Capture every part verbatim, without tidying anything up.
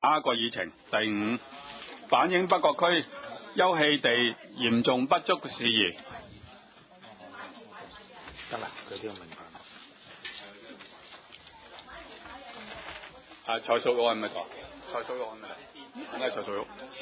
下一個議程第五，反映北角區休憩地嚴重不足嘅事宜。 得啦，佢都要明白。 啊，蔡素玉係咪講？蔡素玉係咪？點解蔡素玉？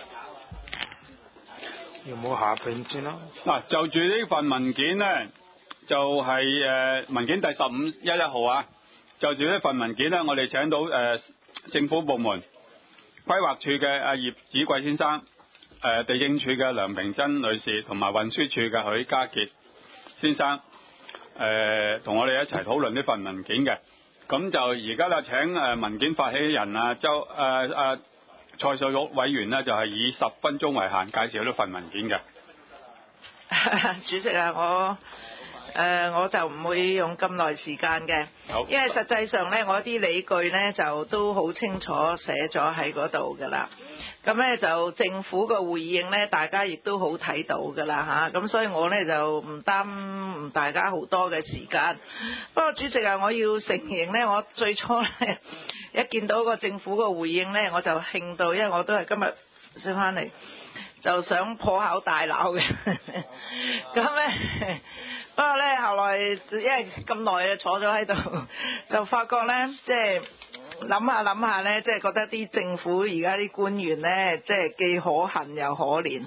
有冇下邊先啦？ 嗱，就住呢份文件呢，就係、是、誒、呃、文件第十五一一號啊。就住呢份文件呢，我哋請到誒、呃、政府部門規劃處嘅阿葉子貴先生，誒、呃、地政處嘅梁平珍女士，同埋運輸處嘅許家傑先生，誒同我哋一齊討論呢份文件嘅。咁就而家咧請誒文件發起人啊周誒誒、呃、蔡素玉委員呢，就係、是、以十分鐘為限介紹呢份文件嘅。 主席啊，我誒、呃、我就唔會用咁耐時間嘅，因為實際上呢，我啲理據呢就都好清楚寫咗喺嗰度㗎啦。咁呢就政府嘅回應呢，大家亦都好睇到㗎啦嚇。咁所以我呢就唔耽誤大家好多嘅時間。不過主席啊，我要承認呢，我最初呢一見到個政府嘅回應呢，我就興到，因為我都係今日先翻嚟，就想破口大鬧嘅。咁呢，不過呢，後來因為咁耐啊坐咗喺度，就發覺呢，即係諗下諗下呢，即係覺得啲政府而家啲官員呢，即係既可恨又可憐。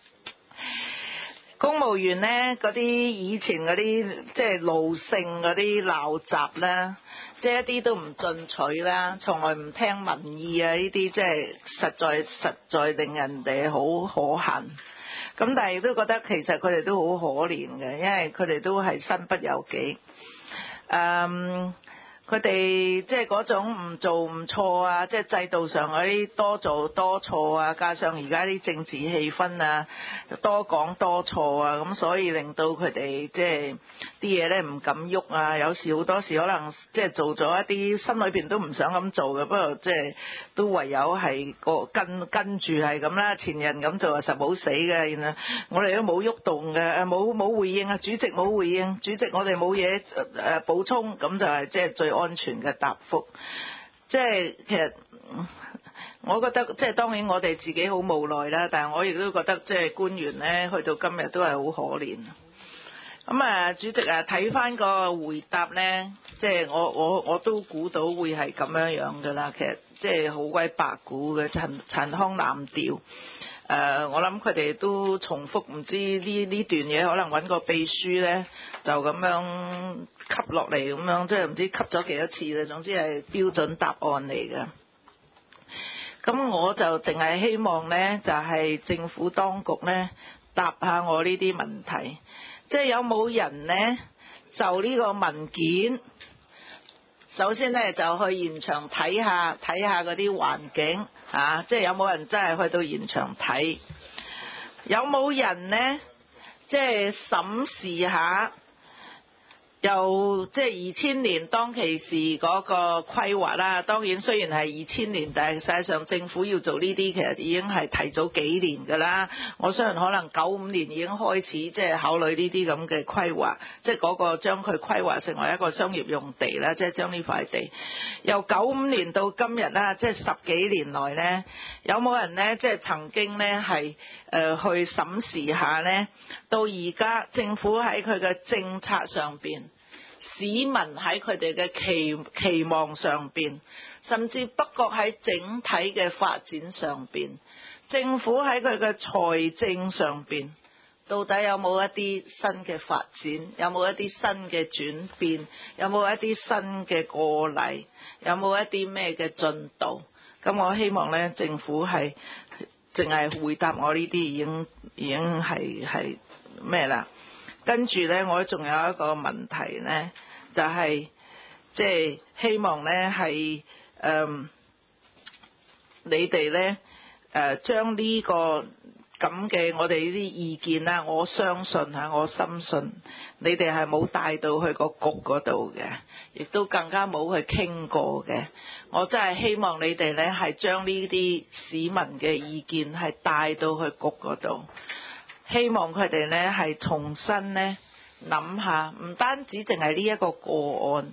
公務員呢，嗰啲以前嗰啲即係奴性嗰啲鬧雜啦，即係一啲都唔進取啦，從來唔聽民意啊！呢啲即係實在實在令人哋好可恨。咁但係亦都覺得其實佢哋都好可憐嘅，因為佢哋都係身不由己。嗯。佢哋即係嗰種唔做唔錯啊，即係制度上嗰啲多做多錯啊，加上而家啲政治氣氛啊，多講多錯啊，咁所以令到佢哋即係啲嘢咧唔敢喐啊，有時好多時可能即係做咗一啲心裏邊都唔想咁做嘅，不過即係都唯有係個跟跟住係咁啦，前人咁做啊實冇死嘅，然後我哋都冇喐動嘅，冇冇回應啊，主席冇回應，主席我哋冇嘢誒補充，咁就係即係最安全嘅答覆。即係其實我覺得即係當然我哋自己好無奈啦，但係我亦都覺得即係官員呢去到今日都係好可憐。咁啊，主席啊，睇翻個回答呢，即係我我我都估到會係咁樣樣噶啦。其實即係好鬼白估嘅，陳陳腔濫調。誒、呃，我諗佢哋都重複，唔知呢呢段嘢可能揾個秘書呢，就咁樣吸落嚟咁樣，即係唔知吸咗幾多次啦。總之係標準答案嚟嘅。咁我就淨係希望呢，就係、是、政府當局呢，答下我呢啲問題，即係有冇人呢，就呢個文件，首先呢，就去現場睇下睇下嗰啲環境啊，即係有冇人真係去到現場睇？有冇人呢？即係審視下，又即係二千年當其時嗰個規劃啦。當然雖然係二千年，但係實際上政府要做呢啲，其實已經係提早幾年㗎啦。我相信可能九五年已經開始即係考慮呢啲咁嘅規劃，即係嗰個將佢規劃成為一個商業用地啦，即係將呢塊地由九五年到今日啦，即係十幾年來呢，有冇人呢？即係曾經呢係誒去審視下呢？到而家政府喺佢嘅政策上邊，市民喺佢哋嘅期期望上邊，甚至北角喺整體嘅發展上邊，政府喺佢嘅財政上邊，到底有冇一啲新嘅發展？有冇一啲新嘅轉變？有冇一啲新嘅過例？有冇一啲咩嘅進度？咁我希望呢，政府係淨係回答我呢啲已經已經係係咩啦？跟住呢，我仲有一個問題呢，就係即係希望呢係誒你哋呢誒將呢個咁嘅我哋呢啲意見啦，我相信嚇，我深信你哋係冇帶到去個局嗰度嘅，亦都更加冇去傾過嘅。我真係希望你哋呢係將呢啲市民嘅意見係帶到去局嗰度。希望佢哋呢係重新呢諗下，唔單止淨係呢一個個案，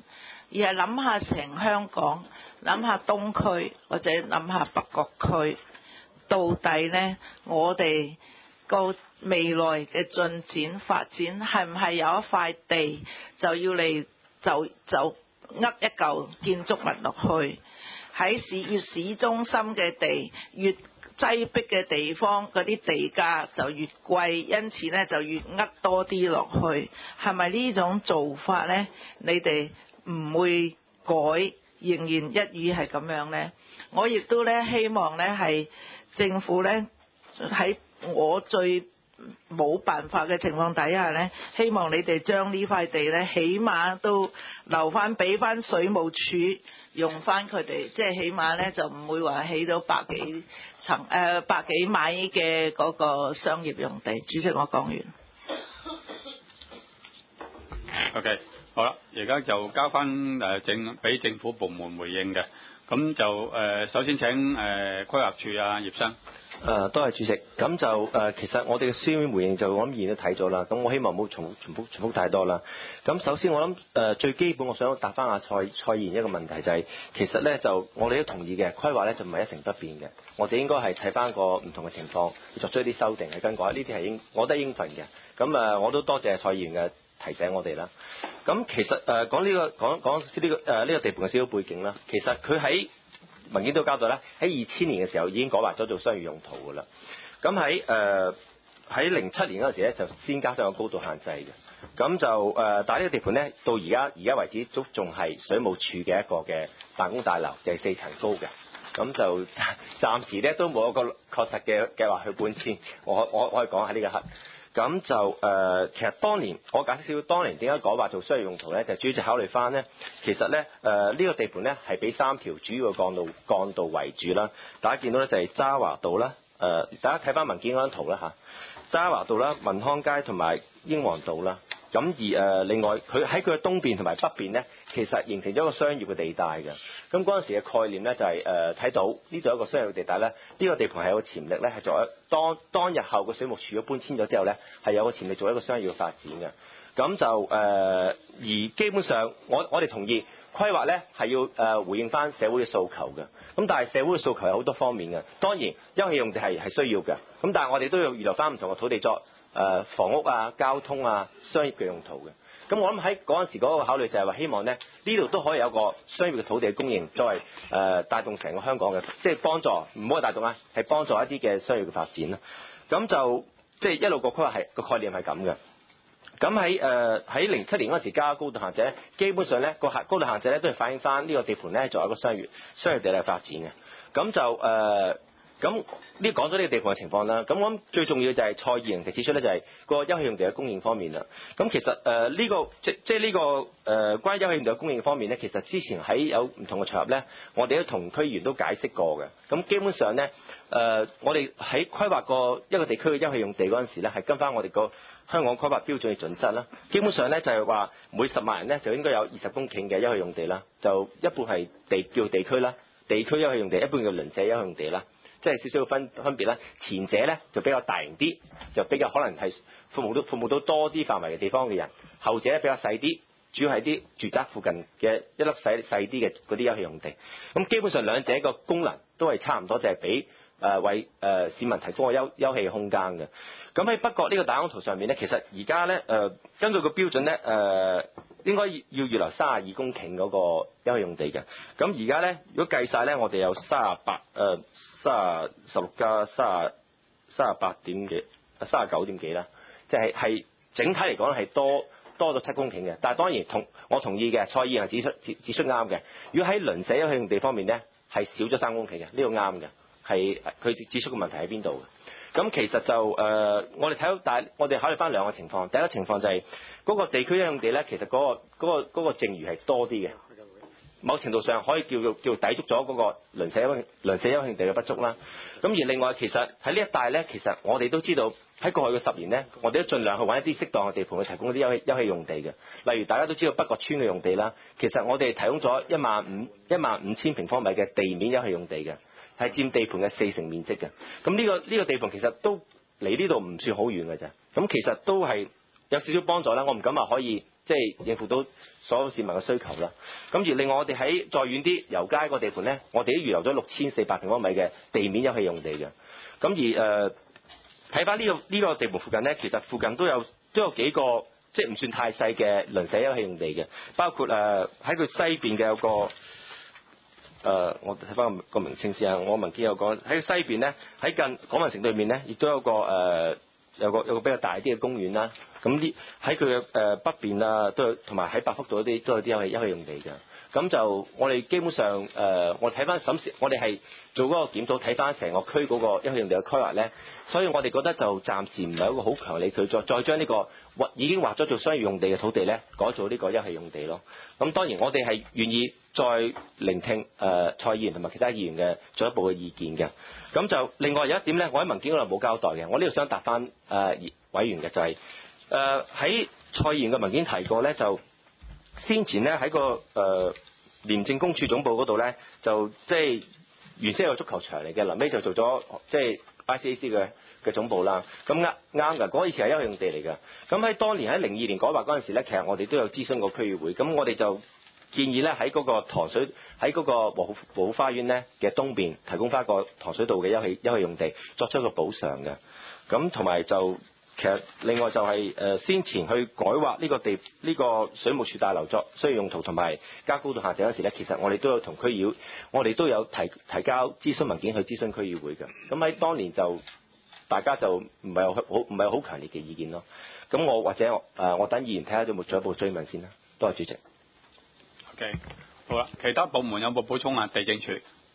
而係諗下成香港，諗下東區或者諗下北角區，到底呢，我哋個未來嘅進展發展係唔係有一塊地就要嚟就就噏一嚿建築物落去？喺市越市中心嘅地越擠迫嘅地方，嗰啲地價就越貴，因此呢就越噏多啲落去。係咪呢種做法呢？你哋唔會改，仍然一語係咁樣呢？我亦都呢希望呢係政府呢喺我最冇辦法嘅情況底下呢，希望你哋將呢塊地呢，起碼都留翻俾翻水務署用翻佢哋，即係起碼呢就唔會話起到百幾層誒、呃、百幾米嘅嗰個商業用地。主席，我講完。 OK， 好啦，而家就交翻誒政俾政府部門回應嘅，咁就誒、呃、首先請誒、呃、規劃署啊葉生。 誒、呃，多謝主席。咁就誒、呃，其實我哋嘅書面回應就我諗議員都睇咗啦。咁我希望唔好重重複重複太多啦。咁首先我諗誒、呃、最基本，我想答翻阿蔡蔡議員一個問題，就係、是、其實咧就我哋都同意嘅規劃咧就唔係一成不變嘅。我哋應該係睇翻個唔同嘅情況，作出一啲修訂係更改。呢啲係應我覺得應份嘅。咁誒、呃，我都多謝蔡議員嘅提醒我哋啦。咁其實誒、呃、講呢、這個講講呢、這個誒呢、呃這個地盤嘅少少背景啦。其實佢喺文件都交代咧，喺二千年嘅時候已經改劃咗做商業用途㗎啦。咁喺誒喺零七年嗰陣時咧，就先加上個高度限制嘅。咁就誒、呃，但係呢個地盤咧，到而家而家為止都仲係水務署嘅一個嘅辦公大樓，就係、是、四層高嘅。咁就暫時咧都冇一個確實嘅計劃去搬遷。我我我可以講下呢個刻。咁就誒、呃，其實當年我解釋少少，當年點解改劃做商業用途咧？就主要就考慮翻咧，其實咧誒呢、呃這個地盤咧係俾三條主要嘅幹道幹道圍住啦。大家見到咧就係渣華道啦，誒、呃、大家睇翻文件嗰張圖啦嚇，渣華道啦、民康街同埋英皇道啦。咁而誒、呃、另外佢喺佢嘅東邊同埋北邊咧，其實形成咗一個商業嘅地帶嘅。咁嗰陣時嘅概念咧就係誒睇到呢度有一個商業地帶咧，呢、這個地盤係有個潛力咧，係作為當當日後個水務署如果搬遷咗之後咧，係有個潛力做一個商業嘅發展嘅。咁就誒、呃、而基本上我我哋同意規劃咧係要誒、呃、回應翻社會嘅訴求嘅。咁但係社會嘅訴求有好多方面嘅，當然休憩用地係係需要嘅。咁但係我哋都要預留翻唔同嘅土地作。誒、呃、房屋啊、交通啊、商業嘅用途嘅，咁我諗喺嗰陣時嗰個考慮就係話希望咧呢度都可以有個商業嘅土地嘅供應，作為誒、呃、帶動成個香港嘅，即係幫助唔好話帶動啊，係幫助一啲嘅商業嘅發展啦。咁就即係一路個規劃係個概念係咁嘅。咁喺誒喺零七年嗰陣時加高度限制，基本上咧個限高度限制咧都係反映翻呢個地盤咧作為一個商業商業地帶發展嘅。咁就誒。呃咁呢講咗呢個地盤嘅情況啦，咁我諗最重要就係蔡議員提出咧，就係個休憩用地嘅供應方面啦。咁其實誒呢、呃這個即即係、這、呢個誒、呃、關於休憩用地嘅供應方面咧，其實之前喺有唔同嘅場合咧，我哋都同區議員都解釋過嘅。咁基本上咧誒、呃，我哋喺規劃個一個地區嘅休憩用地嗰陣時咧，係跟翻我哋個香港規劃標準嘅準則啦。基本上咧就係話每十萬人咧就應該有二十公頃嘅休憩用地啦，就一半係地叫地區啦，地區休憩用地一半叫鄰舍休憩用地啦。即係少少分分別啦，前者咧就比較大型啲，就比較可能係服務到服務到多啲範圍嘅地方嘅人；後者咧比較細啲，主要係啲住宅附近嘅一粒細細啲嘅嗰啲休憩用地。咁基本上兩者個功能都係差唔多，就係俾誒為誒、呃、市民提供個休休憩嘅空間嘅。咁喺北角呢個大綱圖上面咧，其實而家咧誒根據個標準咧誒、呃、應該要預留三十二公頃嗰個休憩用地嘅。咁而家咧如果計晒咧，我哋有三十八誒。三十十六加三十三十八點幾，三十九點幾啦，即係係整體嚟講係多多咗七公頃嘅。但係當然同我同意嘅，蔡議員係指出指指出啱嘅。如果喺鄰舍休憩用地方面咧，係少咗三公頃嘅，呢個啱嘅，係佢指出嘅問題喺邊度嘅。咁其實就誒、呃，我哋睇到，但係我哋考慮翻兩個情況。第一個情況就係、是、嗰、那個地區休憩用地咧，其實嗰、那個嗰、那個嗰、那個剩餘係多啲嘅。某程度上可以叫做叫做抵觸咗嗰個鄰舍休鄰舍休憩地嘅不足啦。咁而另外其實喺呢一帶咧，其實我哋都知道喺過去嘅十年咧，我哋都盡量去揾一啲適當嘅地盤去提供一啲休憩休憩用地嘅。例如大家都知道北角村嘅用地啦，其實我哋提供咗一萬五一萬五千平方米嘅地面休憩用地嘅，係佔地盤嘅四成面積嘅。咁呢個呢個地盤其實都離呢度唔算好遠嘅啫。咁其實都係有少少幫助啦。我唔敢話可以即係應付到所有市民嘅需求啦。咁而另外我哋喺再遠啲油街個地盤咧，我哋都預留咗六千四百平方米嘅地面休憩用地嘅。咁而誒睇翻呢個呢、呢個地盤附近咧，其實附近都有都有幾個即係唔算太細嘅鄰舍休憩用地嘅，包括誒喺佢西邊嘅有個誒、呃，我睇翻個個名稱先啊。我文件有講喺西邊咧，喺近港運城對面咧，亦都有個誒、呃、有個有個比較大啲嘅公園啦。咁呢喺佢嘅誒北邊啊，都有同埋喺百福道嗰啲都有啲休憩休憩用地嘅。咁就我哋基本上誒、呃，我睇翻審視，我哋係做嗰個檢討，睇翻成個區嗰個休憩用地嘅規劃咧，所以我哋覺得就暫時唔係一個好強力，佢再再將呢個劃已經劃咗做商業用地嘅土地咧，改做呢個休憩用地咯。咁當然我哋係願意再聆聽誒、呃、蔡議員同埋其他議員嘅進一步嘅意見嘅。咁就另外有一點咧，我喺文件嗰度冇交代嘅，我呢度想答翻誒、呃、委員嘅就係誒喺蔡議員嘅文件提過咧就。先前咧喺個誒、呃、廉政公署總部嗰度咧，就即係原先係個足球場嚟嘅，臨尾就做咗即係 I C A C 嘅嘅總部啦。咁啱啱㗎，嗰以前係休憩用地嚟㗎。咁喺當年喺零二年改劃嗰陣時咧，其實我哋都有諮詢過區議會。咁我哋就建議咧喺嗰個糖水喺嗰個和好和好花園咧嘅東邊提供翻個糖水道嘅休憩休憩用地，作出一個補償嘅。咁同埋就。其實另外就係誒先前去改劃呢個地呢、呢個水務署大樓作需要用途同埋加高度限制嗰時咧，其實我哋都有同區議會，我哋都有提提交諮詢文件去諮詢區議會嘅。咁喺當年就大家就唔係好唔係好強烈嘅意見咯。咁我或者誒、呃、我等議員睇下有冇進一步追問先啦。多謝主席。 OK， 好啦，其他部門有冇補充啊？地政署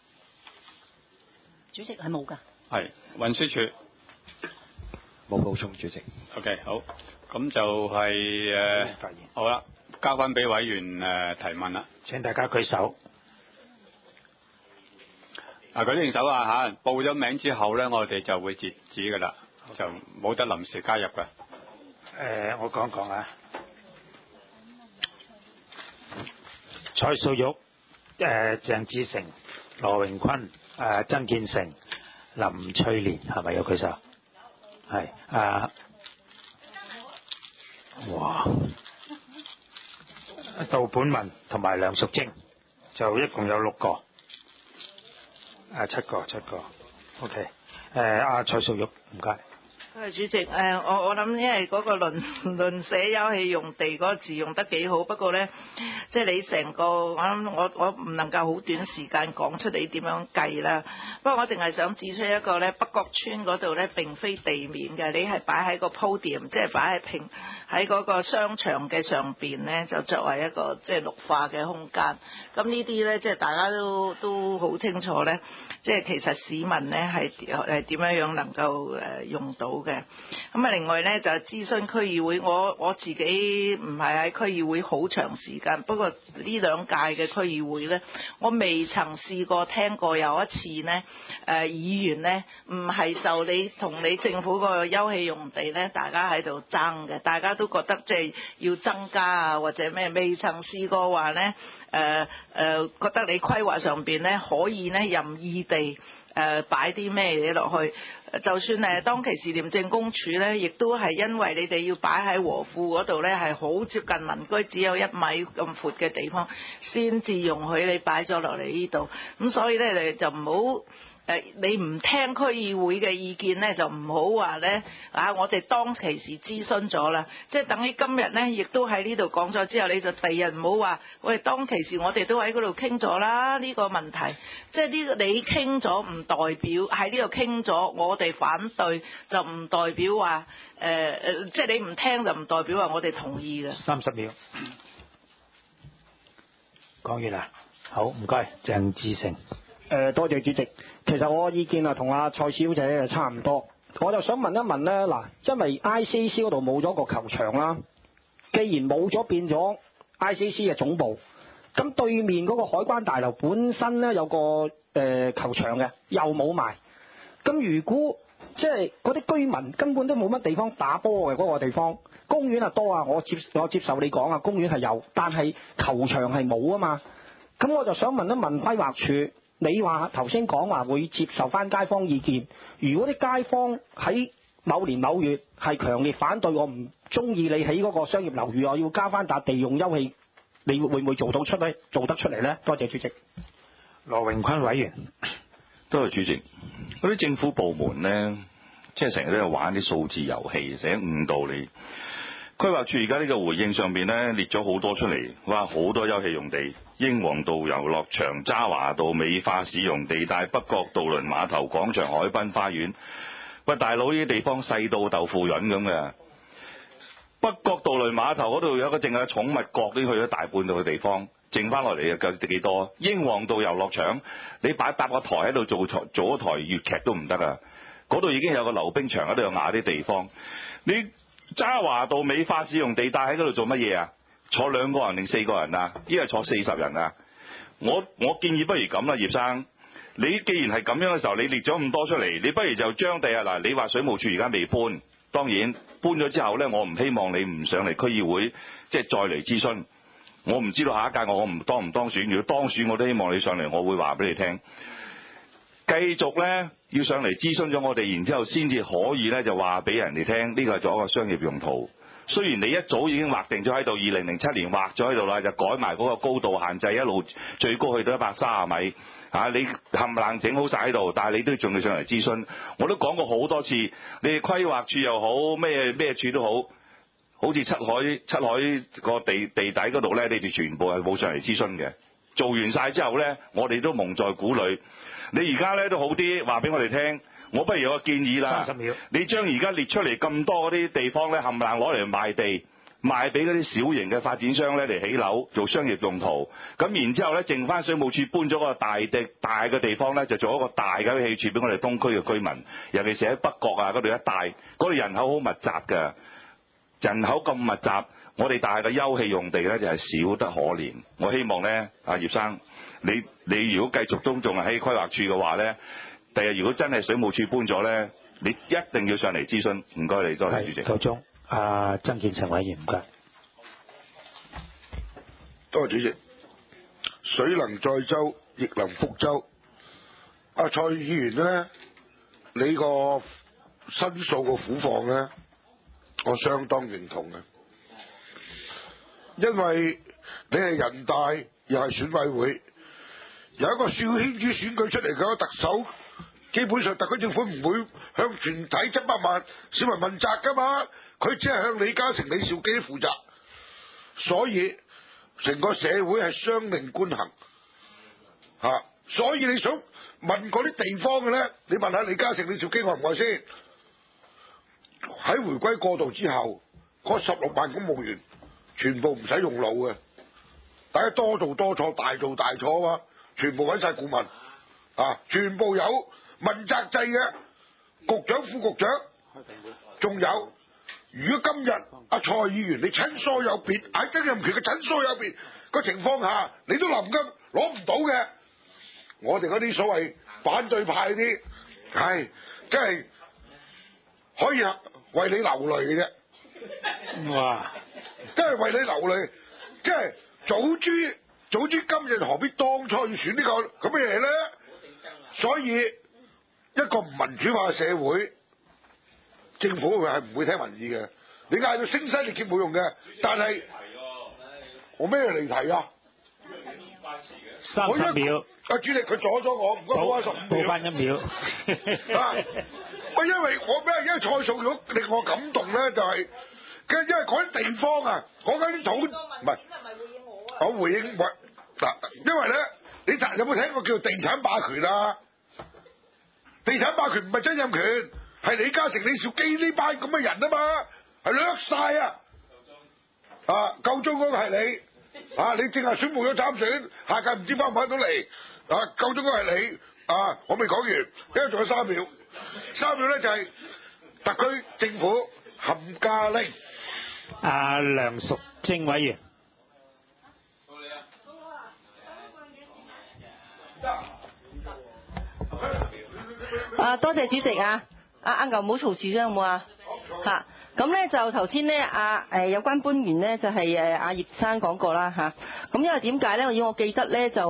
主席係冇㗎。 係運輸署。 冇補充，主席。 OK， 好，咁就係、是、誒、呃，好啦，交翻俾委員誒、呃、提問啦。 請大家舉手。 啊，舉定手啊嚇！報咗名之後咧，我哋就會截止㗎啦，就冇得臨時加入㗎。誒、 呃，我講講啊。蔡素玉、誒、呃、鄭志成、羅榮坤、誒、呃、曾建成、林翠蓮係咪有舉手？係啊！哇！杜本文同埋梁淑貞就一共有六個，啊七個七個 ，OK。誒阿蔡素玉唔該。 誒主席，誒我我諗因為嗰個鄰鄰舍休憩用地嗰個字用得幾好，不過咧，即係你成個我諗我我唔能夠好短時間講出你點樣計啦。不過我淨係想指出一個咧，北角村嗰度咧並非地面嘅，你係擺喺個 podium，即係擺喺平喺嗰個商場嘅上邊咧，就作為一個即係綠化嘅空間。咁呢啲咧，即係大家都都好清楚咧，即係其實市民咧係係點樣樣能夠誒用到嘅。咁啊，另外咧就諮詢區議會，我我自己唔係喺區議會好長時間，不過呢兩屆嘅區議會咧，我未曾試過聽過有一次呢，誒、呃、議員呢唔係就你同你政府個休憩用地咧，大家喺度爭嘅，大家都覺得即係要增加啊或者咩，未曾試過話咧，誒、呃、誒、呃、覺得你規劃上邊咧可以咧任意地誒擺啲咩嘢落去。就算誒當其時廉政公署咧，亦都係因為你哋要擺喺和富嗰度咧，係好接近民居，只有一米咁闊嘅地方，先至容許你擺咗落嚟呢度。咁所以咧，你就唔好誒，你唔聽區議會嘅意見咧，就唔好話咧啊！我哋當其時諮詢咗啦，即係等於今日咧，亦都喺呢度講咗之後，你就第日唔好話喂，當其時我哋都喺嗰度傾咗啦，呢個問題，即係呢個你傾咗唔代表喺呢度傾咗，我哋反對就唔代表話誒誒，即係你唔聽就唔代表話我哋同意嘅。 三十秒，講完啦，好唔該，鄭志成。 誒、呃，多謝主席。其實我嘅意見啊，同阿蔡小姐差唔多。我就想問一問咧，嗱，因為 I C A C 嗰度冇咗個球場啦，既然冇咗變咗 I C A C 嘅總部，咁對面嗰個海關大樓本身咧有個誒、呃、球場嘅，又冇埋。咁如果即係嗰啲居民根本都冇乜地方打波嘅嗰個地方，公園啊多啊，我接我接受你講啊，公園係有，但係球場係冇啊嘛。咁我就想問一問規劃署。你話頭先講話會接受翻街坊意見，如果啲街坊喺某年某月係強烈反對，我唔中意你起嗰個商業樓宇，我要加翻笪地用休憩，你會唔會做到出咧？做得出嚟咧？多謝主席。 羅榮坤委員。 多謝主席。嗰啲政府部門咧，即係成日都有玩啲數字遊戲，成日誤導你。規劃處而家呢個回應上邊咧列咗好多出嚟，哇！好多休憩用地，英皇道遊樂場、渣華道美化市容地帶、北角渡輪碼頭廣場、海濱花園。喂，大佬，呢啲地方細到豆腐潤咁嘅。北角渡輪碼頭嗰度有個淨係寵物角，都去咗大半度嘅地方，剩翻落嚟又夠幾多？英皇道遊樂場，你擺搭個台喺度做台做一台粵劇都唔得啊！嗰度已經有個溜冰場喺度有壓啲地方，你渣華道美化市容地帶喺嗰度做乜嘢啊？坐兩個人定四個人啊？依係坐四十人啊！我我建議不如咁啦，葉生，你既然係咁樣嘅時候，你列咗咁多出嚟，你不如就將第日嗱，你話水務署而家未搬，當然搬咗之後呢，我唔希望你唔上嚟區議會，即係再嚟諮詢。我唔知道下一屆我唔當唔當選，如果當選我都希望你上嚟，我會話俾你聽。繼續呢，要上嚟諮詢咗我哋，然之後先至可以呢，就話俾人哋聽，呢個係做一個商業用途。雖然你一早已經劃定咗喺度，二零零七年劃咗喺度啦，就改埋嗰個高度限制，一路最高去到一百三十米。啊！你冚唪唥整好晒喺度，但係你都仲要上嚟諮詢。我都講過好多次，你哋規劃處又好，咩咩處都好，好似七海七海個地地底嗰度呢，你哋全部係冇上嚟諮詢嘅。做完晒之後呢，我哋都蒙在鼓裏。你而家呢都好啲，話俾我哋聽。我不如有個建議啦，三十秒，你將而家列出嚟咁多嗰啲地方呢，冚唪唥攞嚟賣地。賣俾嗰啲小型嘅發展商咧嚟起樓做商業用途，咁然之後咧剩翻水務署搬咗個大地大嘅地方咧，就做一個大嘅休憩處俾我哋東區嘅居民，尤其是喺北角啊嗰度一帶，嗰度人口好密集嘅，人口咁密集，我哋大嘅休憩用地咧就係少得可憐。我希望咧，阿葉生，你你如果繼續都仲係喺規劃處嘅話咧，第日如果真係水務署搬咗咧，你一定要上嚟諮詢。唔該你，多謝主席。 夠鐘。啊，曾建成委員唔該。 多謝主席。水能載舟，亦能覆舟。阿蔡議員呢，你個申訴個苦況呢，我相當認同嘅，因為你係人大又係選委會，有一個小圈子選舉出嚟嘅特首，基本上特區政府唔會向全體七百萬市民問責噶嘛。佢只係向李嘉誠、李兆基負責，所以成個社會係雙命觀行嚇、啊。所以你想問嗰啲地方嘅咧，你問下李嘉誠、李兆基愛唔愛先？喺回歸過渡之後，嗰十六萬公務員全部唔使用腦嘅，大家多做多錯，大做大錯啊嘛，全部揾晒顧問啊，全部有問責制嘅局長、副局長，仲有。如果今日阿蔡議員你親疏有別，喺曾蔭權嘅親疏有別個情況下，你都臨急攞唔到嘅，我哋嗰啲所謂反對派啲，係真係可以為你流淚嘅啫。哇！真係為你流淚，即係早知早知今日何必當初要選呢個咁嘅嘢咧？所以一個唔民主化嘅社會。政府係唔會聽民意嘅，你嗌到聲嘶力竭冇用嘅。但係我咩離題啊？ 三十秒。 阿主席佢阻咗我，唔該補翻十五秒。 補翻一秒。 啊！喂，因為我咩？因為蔡素玉令我感動咧，就係、是，因為嗰啲地方啊，講緊啲土唔係。我回應喂嗱，因為咧，你有冇聽過叫做地產霸權啊？地產霸權唔係曾蔭權。係李嘉誠、李兆基呢班咁嘅人啊嘛，係掠晒啊！啊，夠鐘嗰個係你，啊，你淨係宣佈咗參選，下屆唔知翻唔翻到嚟，啊，夠鐘嗰個係你，啊，我未講完，因為仲有三秒，三秒咧就係特區政府冚家拎。 阿梁淑貞委員。 啊，多謝主席啊！阿阿牛冇嘈住咗有冇啊？嚇，咁咧就頭先咧阿誒有關官員咧就係誒阿葉生講過啦嚇。咁因為點解咧？我以我記得咧就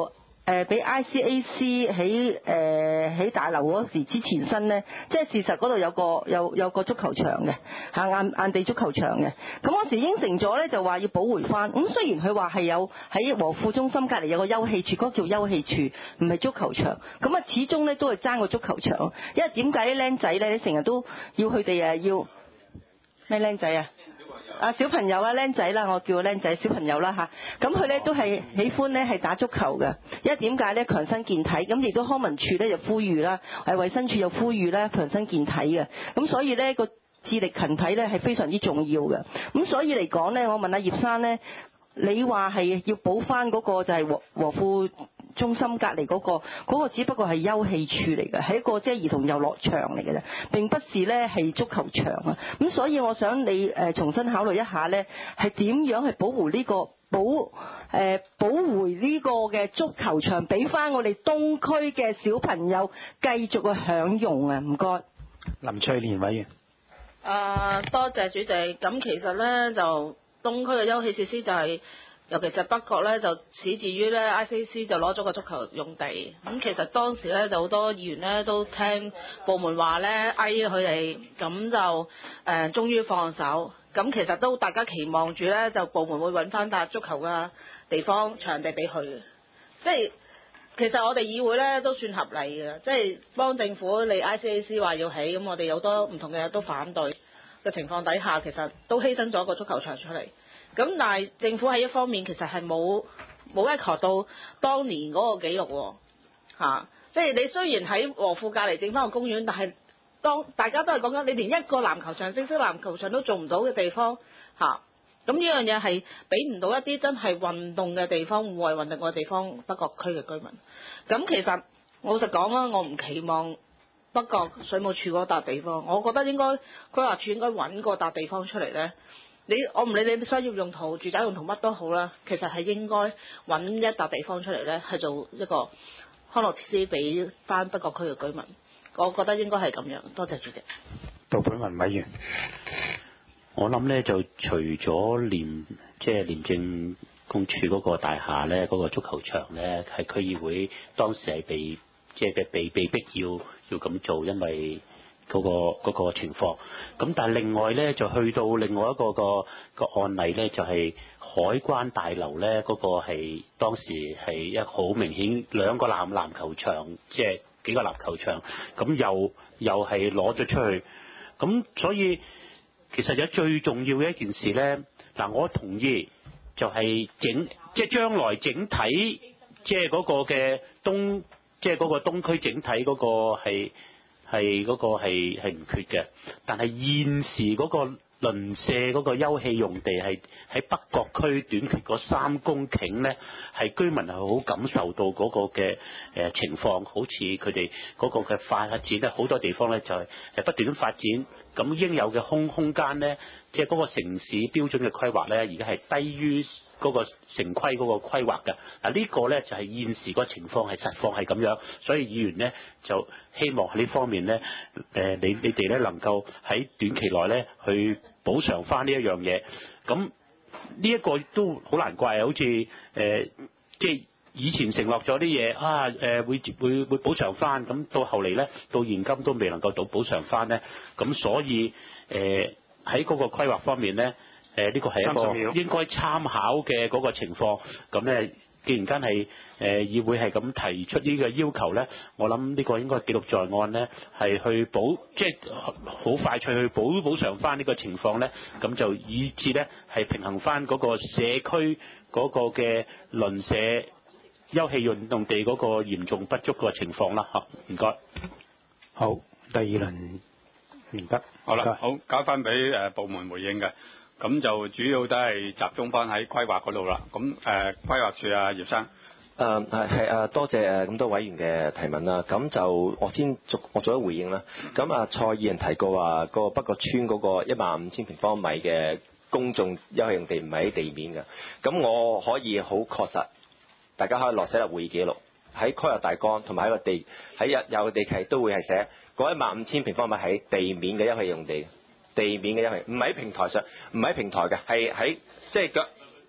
誒俾 I C A C 喺誒喺大樓嗰時之前身咧，即係事實嗰度有個有有個足球場嘅嚇硬硬地足球場嘅。咁嗰時應承咗咧，就話要補回翻。咁雖然佢話係有喺和富中心隔離有個休憩處，嗰、那個、叫休憩處，唔係足球場。咁啊，始終咧都係爭個足球場，因為點解啲僆仔咧成日都要佢哋誒要咩僆仔啊？啊小朋友啊，僆仔啦，我叫僆仔小朋友啦嚇，咁佢咧都係喜歡咧係打足球嘅，因為點解咧強身健體，咁亦都康文署咧就呼籲啦，誒衛生署又呼籲啦強身健體嘅，咁所以咧個智力群體咧係非常之重要嘅，咁所以嚟講咧，我問阿葉生咧，你話係要補翻嗰個就係和和富中心隔離嗰個，嗰個只不過係休憩處嚟嘅，係一個即係兒童遊樂場嚟嘅啫，並不是咧係足球場啊。咁所以我想你誒重新考慮一下咧，係點樣去保護呢個保誒保回呢個嘅足球場，俾翻我哋東區嘅小朋友繼續去享用啊！唔該。 林翠蓮委員。 誒，多謝主席。咁其實咧就東區嘅休憩設施就係、是。尤其是北角咧，就始至於咧 I C A C 就攞咗個足球用地。咁其實當時咧就好多議員咧都聽部門話咧嗌佢哋，咁就誒、呃、終於放手。咁其實都大家期望住咧，就部門會揾翻笪足球嘅地方場地俾佢。即係其實我哋議會咧都算合理嘅，即係幫政府你 I C A C 話要起，咁我哋有好多唔同嘅都反對嘅情況底下，其實都犧牲咗個足球場出嚟。咁但係政府喺一方面其實係冇冇 record 到當年嗰個記錄喎、啊，即係你雖然喺和富隔離整翻個公園，但係當大家都係講緊你連一個籃球場正式籃球場都做唔到嘅地方嚇，咁呢樣嘢係俾唔到一啲真係運動嘅地方，戶外運動嘅地方北角區嘅居民。咁其實老實講啦，我唔期望北角水務署嗰笪地方，我覺得應該規劃署應該揾個笪地方出嚟咧。你我唔理你商業用途、住宅用途乜都好啦，其實係應該揾一笪地方出嚟咧，係做一個康樂設施俾翻北角區嘅居民。我覺得應該係咁樣。多謝主席。 杜本文委員， 我諗咧就除咗廉即係廉政公署嗰個大廈咧，嗰、嗰個足球場咧，係區議會當時係被即係被被逼要要咁做，因為嗰、嗰個嗰個情況。咁但係另外咧就去到另外一個個個案例咧，就係、係、海關大樓咧嗰、嗰個係當時係一好明顯兩個籃籃球場，即係幾個籃球場，咁又又係攞咗出去。咁所以其實有最重要嘅一件事咧，嗱我同意就係整即係將來整體即係嗰個嘅東即係嗰個東區整體嗰個係。係嗰個係係唔缺嘅，但係現時嗰個鄰舍嗰個休憩用地係喺北角區短缺嗰三公頃咧，係居民係好感受到嗰個嘅誒情況，好似佢哋嗰個嘅發展咧，好多地方咧就係係不斷咁發展，咁應有嘅空空間咧，即係嗰個城市標準嘅規劃咧，而家係低於嗰個城規嗰個規劃嘅。嗱呢個咧就係現時個情況係實況係咁樣，所以議員咧就希望喺呢方面咧，誒你你哋咧能夠喺短期內咧去補償翻呢一樣嘢。咁呢一個都好難怪，好似誒、呃、即係以前承諾咗啲嘢啊誒、呃、會會會補償翻，咁到後嚟咧到現今都未能夠到補償翻咧，咁所以誒喺嗰個規劃方面咧。誒、呃、呢、這個係一個應該參考嘅嗰個情況，咁咧既然間係誒議會係咁提出呢個要求咧，我諗呢個應該記錄在案咧，係去補即係好快脆去補補償翻呢個情況咧，咁就以致咧係平衡翻嗰個社區嗰個嘅鄰舍休憩運動地嗰個嚴重不足嘅情況啦嚇，唔該。 好，第二輪完畢。 好啦，好交翻俾誒部門回應嘅。咁就主要都係集中翻喺規劃嗰度啦。咁誒、呃、規劃處啊，葉生。 誒係係誒多謝誒咁多位員嘅提問啦。咁就我先逐我做一回應啦。咁啊蔡議員提過話個北角村嗰個一萬五千平方米嘅公眾休憩用地唔係喺地面嘅。咁我可以好確實，大家可以落寫入會議記錄，喺規劃大綱同埋喺個地喺有有地契都會係寫嗰一萬五千平方米喺地面嘅休憩用地。地面嘅休憩，唔喺平台上，唔喺平台嘅，係喺即係腳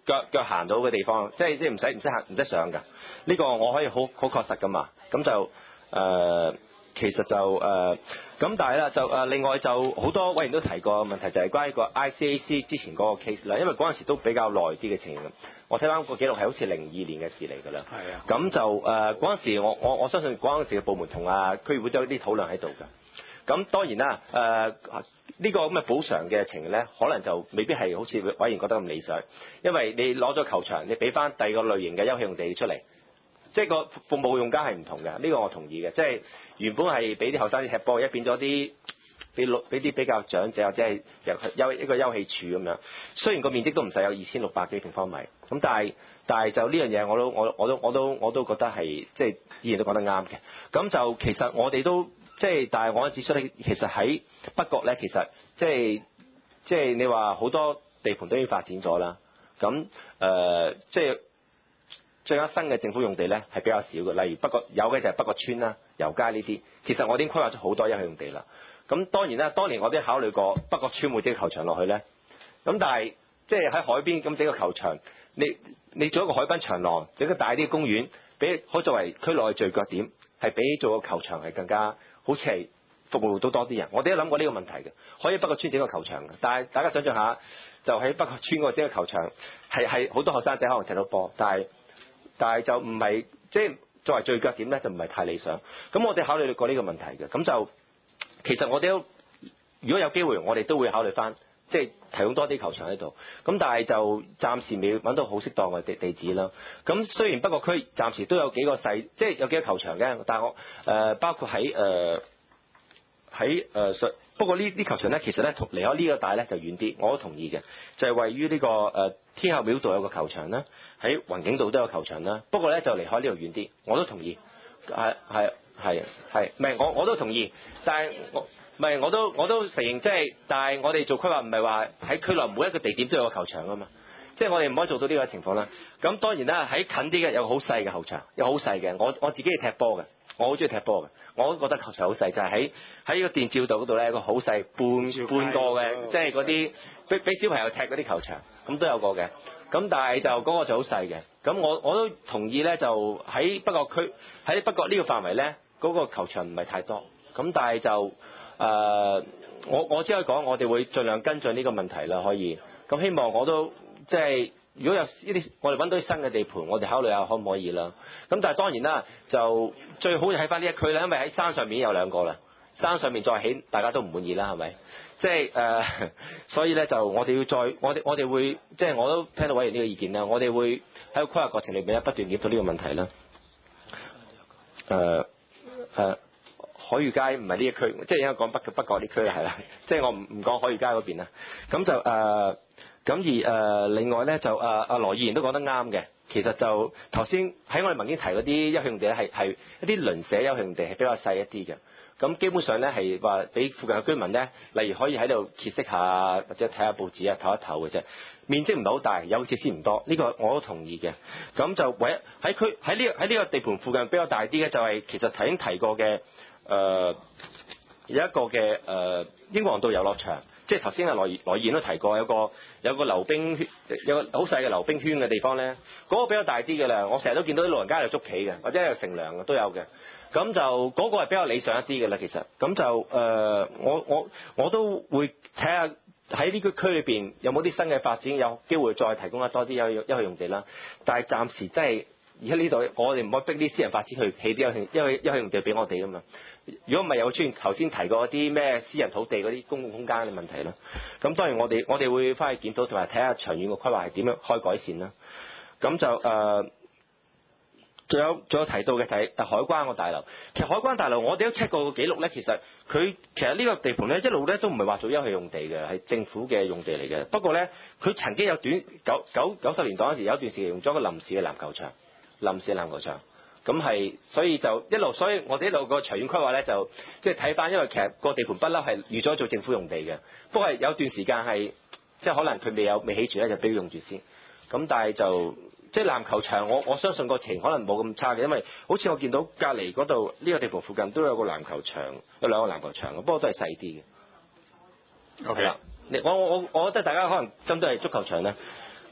腳腳行到嘅地方，即係即係唔使唔使行唔使上㗎。呢、這個我可以好好確實㗎嘛。咁就誒、呃、其實就誒咁、呃，但係咧就誒、呃、另外就好多委員都提過問題，就係關於個 I C A C 之前嗰個 case 啦，因為嗰陣時都比較耐啲嘅情形。我睇翻個記錄係好似零二年嘅事嚟㗎啦。係啊。咁就誒嗰陣時我我我相信嗰陣時嘅部門同啊區議會都有啲討論喺度㗎。咁當然啦，誒、呃、呢、這個咁嘅補償嘅情形咧，可能就未必係好似委員覺得咁理想，因為你攞咗球場，你俾翻第二個類型嘅休憩用地出嚟，即係個服務用家係唔同嘅，呢、這個我同意嘅，即係原本係俾啲後生仔踢波，一變咗啲俾老俾啲比較長者或者係休一個休憩處咁樣，雖然個面積都唔使有二千六百幾平方米，咁但係但係就呢樣嘢我都我我都我都我都覺得係即係議員都講得啱嘅，咁就其實我哋都。即係，但係我指出咧，其實喺北角咧，其實即係即係你話好多地盤都已經發展咗啦。咁誒、呃，即係最啱新嘅政府用地咧係比較少嘅，例如北角有嘅就係北角村啦、油街呢啲。其實我已經規劃咗好多休憩用地啦。咁當然啦，當年我都考慮過北角村會整個球場落去咧。咁但係即係喺海邊咁整個球場，你你做一個海濱長廊，整個大啲公園，俾可作為區內嘅聚腳點，係比做個球場係更加。好似係服務到多啲人，我哋都諗過呢個問題嘅，可以北角村整個球場嘅，但係大家想象下，就喺北角村嗰個整個球場，係係好多學生仔可能踢到波，但係但係就唔係即係作為聚腳點咧，就唔係太理想。咁我哋考慮過呢個問題嘅，咁就其實我哋都如果有機會，我哋都會考慮翻，即係提供多啲球場喺度。咁但係就暫時未揾到好適當嘅地地址啦。咁雖然北角區暫時都有幾個細，即係有幾個球場嘅，但係我誒、呃、包括喺誒喺誒不過呢啲球場咧，其實咧同離開呢個帶咧就遠啲，我都同意嘅。就係、是、位於呢、這個誒、呃、天后廟道有個球場啦，喺雲景道都有球場啦。不過咧就離開呢度遠啲，我都同意。係係係係，唔係我我都同意，但係我。唔係，我都我都承認，即係，但係我哋做規劃唔係話喺區內每一個地點都有個球場啊嘛，即係我哋唔可以做到呢個情況啦。咁當然啦，喺近啲嘅有個好細嘅球場，有好細嘅。我我自己係踢波嘅，我好中意踢波嘅，我都覺得球場好細，就係喺喺個電照道嗰度咧，有個好細半半個嘅，即係嗰啲俾俾小朋友踢嗰啲球場，咁都有個嘅。咁但係就嗰、嗰個就好細嘅。咁我我都同意咧，就喺北角區喺北角呢個範圍咧，嗰、嗰個球場唔係太多。咁但係就誒、uh，我我只可以講，我哋會盡量跟進呢個問題啦，可以。咁希望我都即係，如果有呢啲，我哋揾到啲新嘅地盤，我哋考慮下可唔可以啦。咁但係當然啦，就最好就喺翻呢一區啦，因為喺山上面有兩個啦，山上面再起，大家都唔滿意啦，係咪？即係誒，所以咧就我哋要再，我哋我哋會，即係我都聽到委員呢個意見啦，我哋會喺個規劃過程裏邊咧不斷檢討呢個問題啦。誒、uh, 誒、uh,。海裕街唔係呢一區，即係應該講北北角呢區係啦，即係我唔唔講海裕街嗰邊啦。咁就誒，咁、呃、而誒、呃、另外咧就誒阿羅議員都講得啱嘅，其實就頭先喺我哋文件提嗰啲休憩用地咧係係一啲鄰舍休憩用地係比較細一啲嘅。咁基本上咧係話俾附近嘅居民咧，例如可以喺度歇息下或者睇下報紙啊，唞一唞嘅啫。面積唔係好大，有設施唔多，呢、這個我都同意嘅。咁就唯一喺區喺呢喺呢個地盤附近比較大啲嘅就係、是、其實頭先提過嘅。誒、呃、有一個嘅誒、呃、英皇道遊樂場，即係頭先阿羅羅議員都提過，有個有個溜冰圈，有個好細嘅溜冰圈嘅地方咧，嗰、那個比較大啲嘅啦。我成日都見到啲老人家喺度捉棋嘅，或者係乘涼嘅都有嘅。咁就嗰、那個係比較理想一啲嘅啦，其實。咁就誒、呃、我我我都會睇下喺呢個區裏邊有冇啲新嘅發展，有機會再提供得多啲休休憩用地啦。但係暫時真係而喺呢度，我哋唔可以逼啲私人發展去起啲休憩休憩休憩用地俾我哋噶嘛。如果唔係有出現頭先提過啲咩私人土地嗰啲公共空間嘅問題啦，咁當然我哋我哋會翻去檢討同埋睇下長遠嘅規劃係點樣開改善啦。咁就誒，仲、呃、有仲有提到嘅就係海關個大樓。其實海關大樓我哋都 check 過個記錄咧，其實佢其實呢個地盤咧一路咧都唔係話做休憩用地嘅，係政府嘅用地嚟嘅。不過咧，佢曾經有短九九九十年代嗰時有一段時期用咗個臨時嘅籃球場，臨時嘅籃球場。咁係，所以就一路，所以我哋一路個長遠規劃咧，就即係睇翻，因為其實個地盤不嬲係預咗做政府用地嘅，不過係有段時間係即係可能佢未有未起住咧，就俾佢用住先。咁但係就即係籃球場，我我相信個情可能冇咁差嘅，因為好似我見到隔離嗰度呢個地盤附近都有個籃球場，有兩個籃球場，不過都係細啲嘅。OK 啦，我我我我覺得大家可能針對係足球場咧。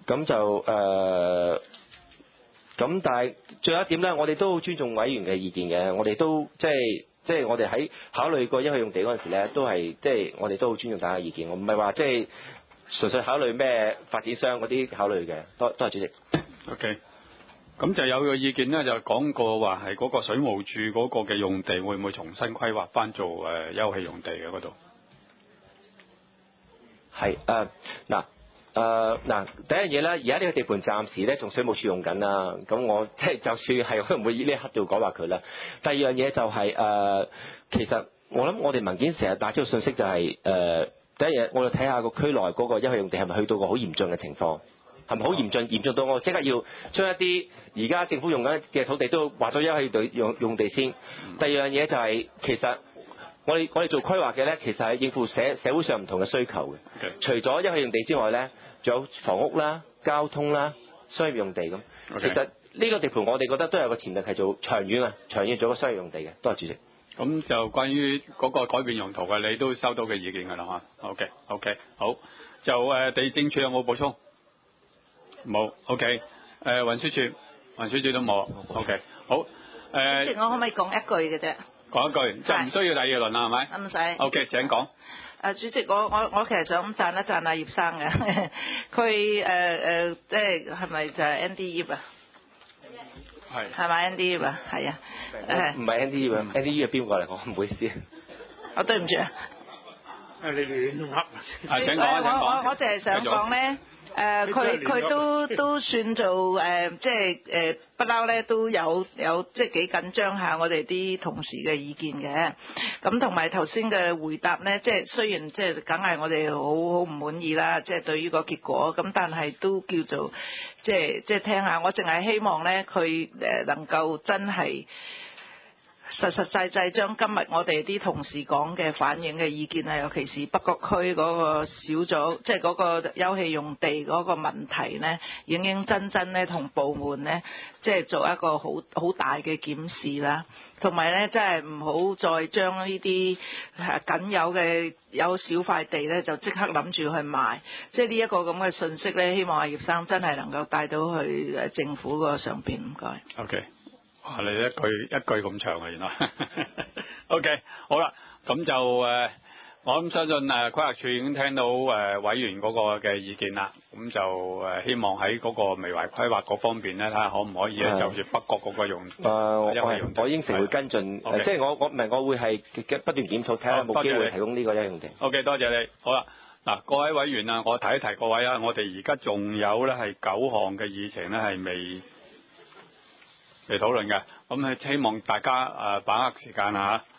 咁就誒，咁、呃、但係最後一點咧，我哋都好尊重委員嘅意見嘅，我哋都即係即係我哋喺考慮過一去用地嗰陣時咧，都係即係我哋都好尊重大家意見，我唔係話即係純粹考慮咩發展商嗰啲考慮嘅。多多謝主席。 OK。咁就有個意見咧，就講過話係嗰個水務署嗰個嘅用地會唔會重新規劃翻做誒休憩用地嘅嗰度？ 係誒嗱誒嗱第一樣嘢咧，而家呢個地盤暫時咧仲水務署用緊啦，咁我即係就算係我都唔會呢一刻度講話佢啦。第二樣嘢就係、是、誒、呃，其實我諗我哋文件成日帶出個信息就係、是、誒、呃、第一嘢，我哋睇下個區內嗰個休憩用地係咪去到個好嚴峻嘅情況。係咪好嚴峻？嚴峻到我即刻要將一啲而家政府用緊嘅土地都劃咗休憩地用用地先。第二樣嘢就係、是、其實我哋我哋做規劃嘅咧，其實係應付社社會上唔同嘅需求嘅。Okay. 除咗休憩用地之外咧，仲有房屋啦、交通啦、商業用地咁。Okay. 其實呢個地盤我哋覺得都有個潛力係做長遠啊，長遠做個商業用地嘅。多謝主席。 咁就關於嗰個改變用途嘅，你都收到嘅意見㗎啦嚇。OK OK 好，就誒、呃、地政處有冇補充？冇 ，OK，誒運輸署，運輸署都冇 ，OK，好，誒、呃， 主席，我可唔可以講一句嘅啫？ 講一句，就唔需要第二輪啦，係咪？ 唔使。 OK，請講。 誒，主席，我我我其實想讚一讚阿葉生嘅，佢誒誒，即係係咪就係 N D 葉啊？係。係咪 N D 葉啊？係啊。誒。 唔係 N D 葉啊 ，N D 葉係邊個嚟？我唔好意思。 我對唔住啊。 誒，你亂噏。 啊，請講，請講。 我我我淨係想講咧。誒佢佢都都算做誒、呃，即係誒不嬲咧，都有有即係幾緊張下我哋啲同事嘅意見嘅。咁同埋頭先嘅回答咧，即係雖然即係梗係我哋好好唔滿意啦，即係對於個結果。咁但係都叫做即係即係聽下。我淨係希望咧，佢誒能夠真係實實際際將今日我哋啲同事講嘅反映嘅意見啊，尤其是北角區嗰個少咗，即係嗰個休憩用地嗰個問題咧，認認真真咧同部門咧，即係做一個好好大嘅檢視啦。同埋咧，真係唔好再將呢啲僅有嘅有小塊地咧，就即刻諗住去賣。即係呢一個咁嘅信息咧，希望阿葉生真係能夠帶到去誒政府個上邊。唔該。 OK。哇！你一句一句咁長啊，原來。OK，好啦，咁就誒、呃，我諗相信誒規劃署已經聽到誒、呃、委員嗰個嘅意見啦。咁就誒、呃、希望喺嗰個未來規劃嗰方面咧，睇下可唔可以咧就住北角嗰個用誒、呃， 我應承會跟進，呃 okay. 即係我我唔係我會係不斷檢討，睇下有冇機會提供呢個一用地。 OK， 多謝你。好啦，嗱各位委員啊，我提一提各位啊，我哋而家仲有咧係九項嘅議程咧係未嚟討論嘅，咁係希望大家誒把握時間啊嚇。